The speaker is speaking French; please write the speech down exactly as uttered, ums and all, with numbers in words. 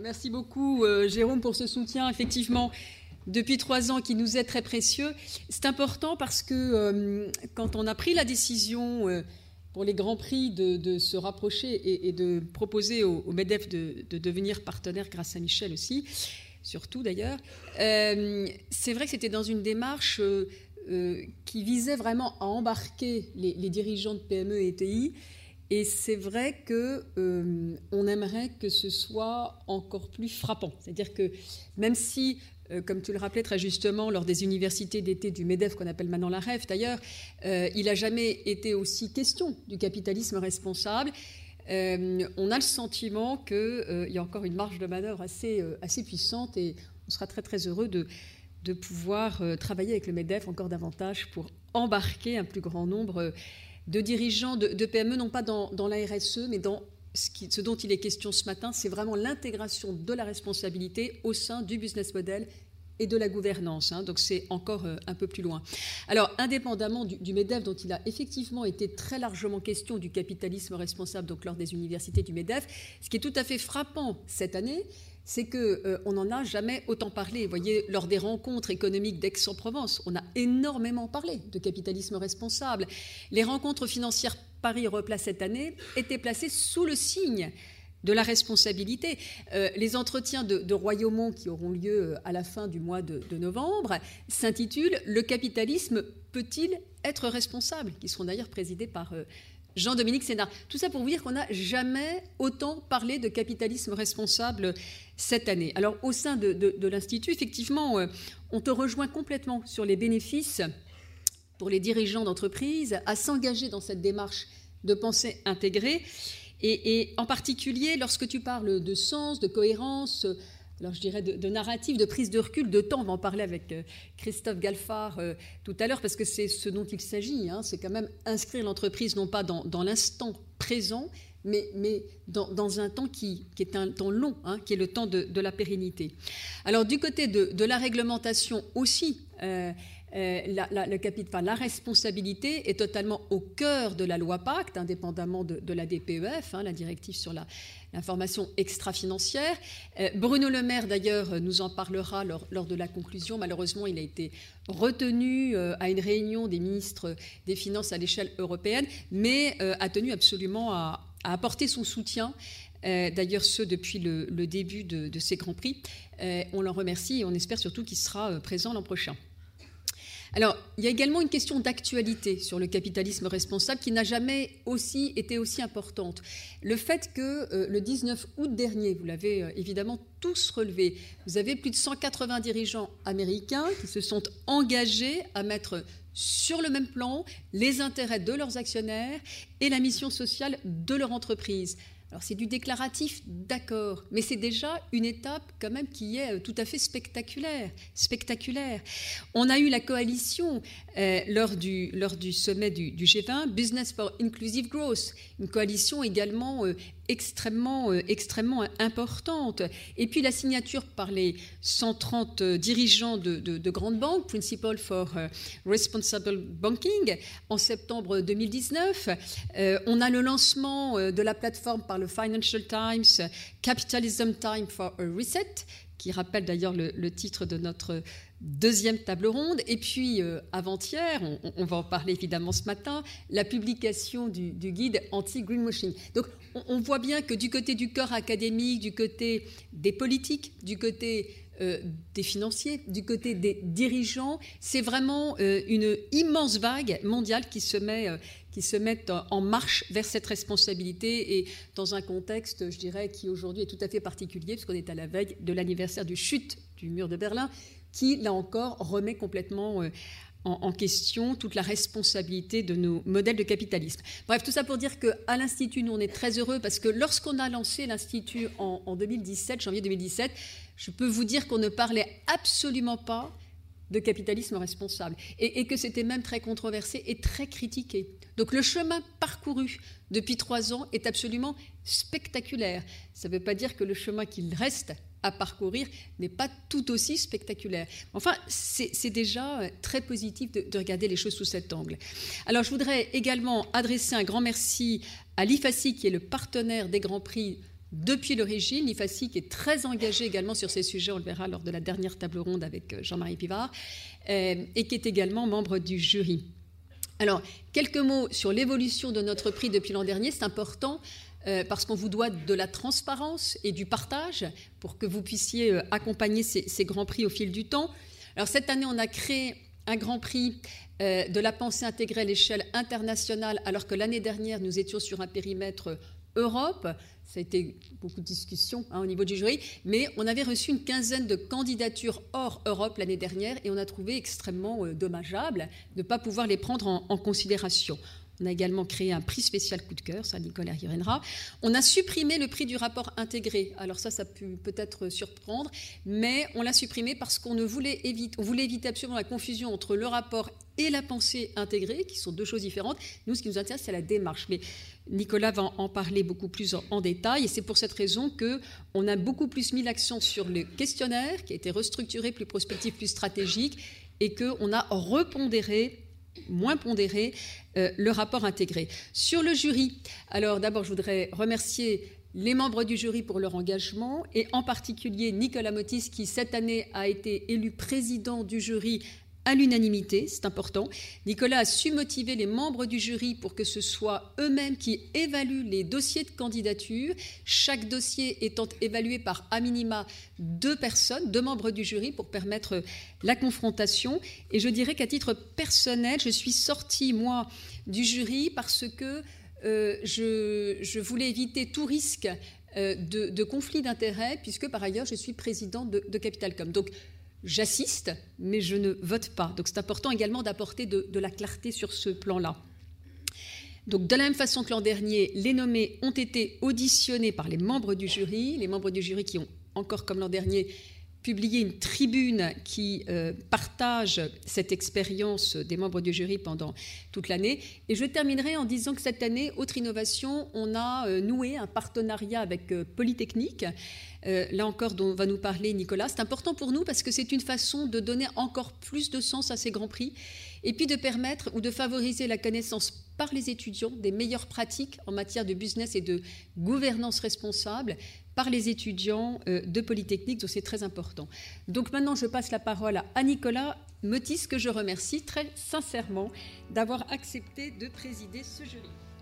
Merci beaucoup, euh, Jérôme, pour ce soutien. Effectivement, depuis trois ans, qui nous est très précieux. C'est important parce que euh, quand on a pris la décision euh, pour les Grands Prix de, de se rapprocher et, et de proposer au, au MEDEF de, de devenir partenaire, grâce à Michel aussi, surtout d'ailleurs, euh, c'est vrai que c'était dans une démarche euh, euh, qui visait vraiment à embarquer les, les dirigeants de P M E et T I. Et c'est vrai qu'on euh, aimerait que ce soit encore plus frappant. C'est-à-dire que même si, euh, comme tu le rappelais très justement, lors des universités d'été du MEDEF, qu'on appelle maintenant la R E F d'ailleurs, euh, il n'a jamais été aussi question du capitalisme responsable, euh, on a le sentiment qu'il euh, y a encore une marge de manœuvre assez, euh, assez puissante et on sera très très heureux de, de pouvoir euh, travailler avec le MEDEF encore davantage pour embarquer un plus grand nombre euh, de dirigeants de, de P M E, non pas dans, dans la R S E, mais dans ce, qui, ce dont il est question ce matin, c'est vraiment l'intégration de la responsabilité au sein du business model et de la gouvernance. Hein, donc c'est encore euh, un peu plus loin. Alors, indépendamment du, du MEDEF, dont il a effectivement été très largement question du capitalisme responsable, donc lors des universités du MEDEF, ce qui est tout à fait frappant cette année, c'est qu'on euh, n'en a jamais autant parlé. Vous voyez, lors des rencontres économiques d'Aix-en-Provence, on a énormément parlé de capitalisme responsable. Les rencontres financières Paris-Europla cette année étaient placées sous le signe de la responsabilité. Euh, les entretiens de, de Royaumont qui auront lieu à la fin du mois de, de novembre s'intitulent « Le capitalisme peut-il être responsable ?», qui seront d'ailleurs présidés par euh, Jean-Dominique Sénard. Tout ça pour vous dire qu'on n'a jamais autant parlé de capitalisme responsable cette année. Alors, au sein de, de, de l'Institut, effectivement, euh, on te rejoint complètement sur les bénéfices pour les dirigeants d'entreprise à s'engager dans cette démarche de pensée intégrée. Et, et en particulier, lorsque tu parles de sens, de cohérence, alors je dirais de, de narrative, de prise de recul, de temps, on va en parler avec euh, Christophe Galfard euh, tout à l'heure, parce que c'est ce dont il s'agit, hein, c'est quand même inscrire l'entreprise non pas dans, dans l'instant présent, mais, mais dans, dans un temps qui, qui est un temps long, hein, qui est le temps de, de la pérennité. Alors du côté de, de la réglementation aussi, euh, Euh, la, la, le capit- enfin, la responsabilité est totalement au cœur de la loi Pacte, indépendamment de, de la D P E F, hein, la directive sur la, l'information extra-financière. Euh, Bruno Le Maire, d'ailleurs, nous en parlera lors, lors de la conclusion. Malheureusement, il a été retenu euh, à une réunion des ministres des Finances à l'échelle européenne, mais euh, a tenu absolument à, à apporter son soutien. Euh, d'ailleurs, ce depuis le, le début de, de ces Grands Prix. Euh, on l'en remercie et on espère surtout qu'il sera euh, présent l'an prochain. Alors, il y a également une question d'actualité sur le capitalisme responsable qui n'a jamais aussi été aussi importante. Le fait que euh, le dix-neuf août dernier, vous l'avez euh, évidemment tous relevé, vous avez plus de cent quatre-vingts dirigeants américains qui se sont engagés à mettre sur le même plan les intérêts de leurs actionnaires et la mission sociale de leur entreprise. Alors c'est du déclaratif, d'accord, mais c'est déjà une étape quand même qui est tout à fait spectaculaire. spectaculaire. On a eu la coalition euh, lors, du, lors du sommet du, du G vingt, Business for Inclusive Growth, une coalition également euh, extrêmement, euh, extrêmement importante. Et puis la signature par les cent trente dirigeants de, de, de grandes banques, Principles for uh, Responsible Banking, en septembre deux mille dix-neuf. Euh, on a le lancement euh, de la plateforme par le Financial Times, Capitalism Time for a Reset, qui rappelle d'ailleurs le, le titre de notre deuxième table ronde. Et puis, euh, avant-hier, on, on va en parler évidemment ce matin, la publication du, du guide anti-greenwashing. Donc, on, on voit bien que du côté du corps académique, du côté des politiques, du côté euh, des financiers, du côté des dirigeants, c'est vraiment euh, une immense vague mondiale qui se met... Euh, qui se mettent en marche vers cette responsabilité et dans un contexte, je dirais, qui aujourd'hui est tout à fait particulier, puisqu'on est à la veille de l'anniversaire du chute du mur de Berlin, qui, là encore, remet complètement en, en question toute la responsabilité de nos modèles de capitalisme. Bref, tout ça pour dire qu'à l'Institut, nous, on est très heureux, parce que lorsqu'on a lancé l'Institut en, en deux mille dix-sept, janvier deux mille dix-sept, je peux vous dire qu'on ne parlait absolument pas de capitalisme responsable, et, et que c'était même très controversé et très critiqué. Donc le chemin parcouru depuis trois ans est absolument spectaculaire. Ça ne veut pas dire que le chemin qu'il reste à parcourir n'est pas tout aussi spectaculaire. Enfin, c'est, c'est déjà très positif de, de regarder les choses sous cet angle. Alors je voudrais également adresser un grand merci à l'I F A C I, qui est le partenaire des Grands Prix depuis l'origine. L'I F A C I qui est très engagé également sur ces sujets, on le verra lors de la dernière table ronde avec Jean-Marie Pivard, euh, et qui est également membre du jury. Alors, quelques mots sur l'évolution de notre prix depuis l'an dernier, c'est important euh, parce qu'on vous doit de la transparence et du partage pour que vous puissiez euh, accompagner ces, ces grands prix au fil du temps. Alors, cette année, on a créé un grand prix euh, de la pensée intégrée à l'échelle internationale, alors que l'année dernière, nous étions sur un périmètre Europe. Ça a été beaucoup de discussions hein, au niveau du jury, mais on avait reçu une quinzaine de candidatures hors Europe l'année dernière et on a trouvé extrêmement euh, dommageable de ne pas pouvoir les prendre en, en considération. On a également créé un prix spécial coup de cœur, ça Nicolas y reviendra. On a supprimé le prix du rapport intégré. Alors ça, ça peut peut-être surprendre, mais on l'a supprimé parce qu'on ne voulait éviter, on voulait éviter absolument la confusion entre le rapport et la pensée intégrée, qui sont deux choses différentes. Nous, ce qui nous intéresse, c'est la démarche. Mais Nicolas va en parler beaucoup plus en, en détail, et c'est pour cette raison qu'on a beaucoup plus mis l'accent sur le questionnaire, qui a été restructuré, plus prospectif, plus stratégique, et qu'on a repondéré moins pondéré euh, le rapport intégré. Sur le jury, alors d'abord je voudrais remercier les membres du jury pour leur engagement et en particulier Nicolas Motis qui cette année a été élu président du jury à l'unanimité, c'est important. Nicolas a su motiver les membres du jury pour que ce soit eux-mêmes qui évaluent les dossiers de candidature, chaque dossier étant évalué par à minima deux personnes, deux membres du jury pour permettre la confrontation. Et je dirais qu'à titre personnel, je suis sortie, moi, du jury parce que euh, je, je voulais éviter tout risque euh, de, de conflit d'intérêts puisque par ailleurs je suis présidente de, de Capitalcom. Donc, j'assiste, mais je ne vote pas. Donc c'est important également d'apporter de, de la clarté sur ce plan-là. Donc de la même façon que l'an dernier, les nommés ont été auditionnés par les membres du jury, les membres du jury qui ont encore comme l'an dernier publié une tribune qui euh, partage cette expérience des membres du jury pendant toute l'année. Et je terminerai en disant que cette année, Autre Innovation, on a euh, noué un partenariat avec euh, Polytechnique. Euh, là encore, dont va nous parler Nicolas. C'est important pour nous parce que c'est une façon de donner encore plus de sens à ces grands prix et puis de permettre ou de favoriser la connaissance par les étudiants des meilleures pratiques en matière de business et de gouvernance responsable par les étudiants euh, de Polytechnique, donc c'est très important. Donc maintenant, je passe la parole à Nicolas Motis, que je remercie très sincèrement d'avoir accepté de présider ce jury.